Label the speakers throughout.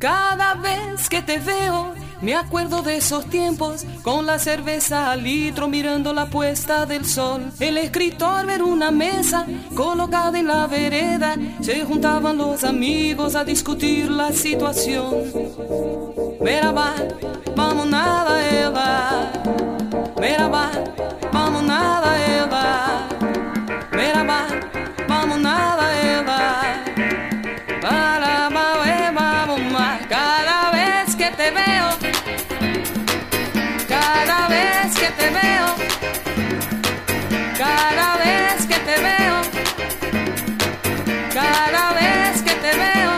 Speaker 1: Cada vez que te veo, me acuerdo de esos tiempos, con la cerveza al litro mirando la puesta del sol. El escritor ver una mesa colocada en la vereda, se juntaban los amigos a discutir la situación. Merhaba, vamos nada ela. Merhaba, vamos nada ela. Merhaba, vamos nada ela. Para, vamos más. Cada vez que te veo, cada vez que te veo, cada vez que te veo, cada vez que te veo.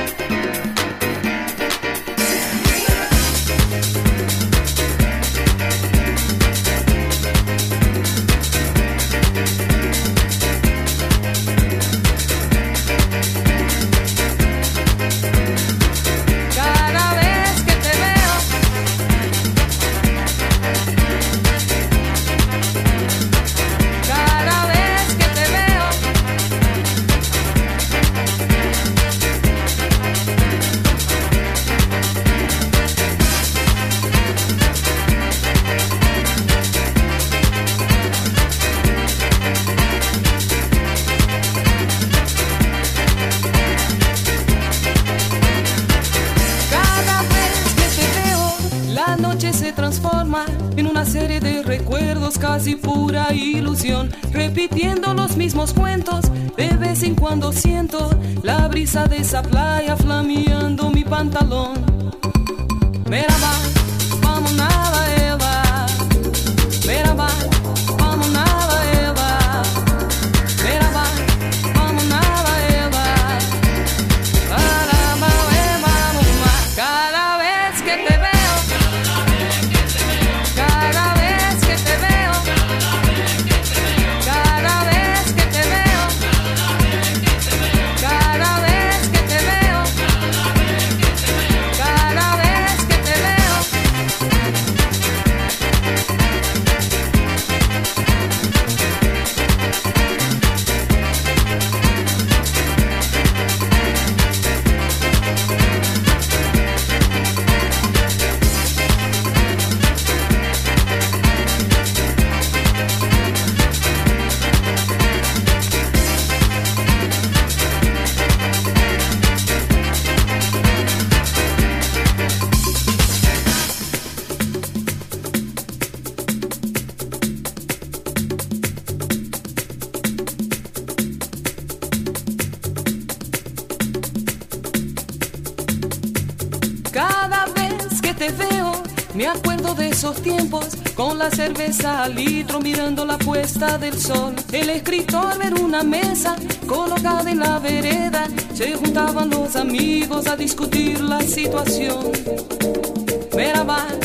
Speaker 1: Se transforma en una serie de recuerdos, casi pura ilusión, repitiendo los mismos cuentos. De vez en cuando siento la brisa de esa playa flameando mi pantalón. Merhaba, vamos nada ela. Merhaba, vamos nada ela. Merhaba, vamos nada ela. Vamos más. Cada vez que te veo, cada vez que te veo, cada vez que te veo, cada vez que te veo, cada vez que te veo. Cada vez que te veo, me acuerdo de esos tiempos, con la cerveza al litro mirando la puesta del sol. El escritor ver una mesa colocada en la vereda, se juntaban los amigos a discutir la situación. Merhaba,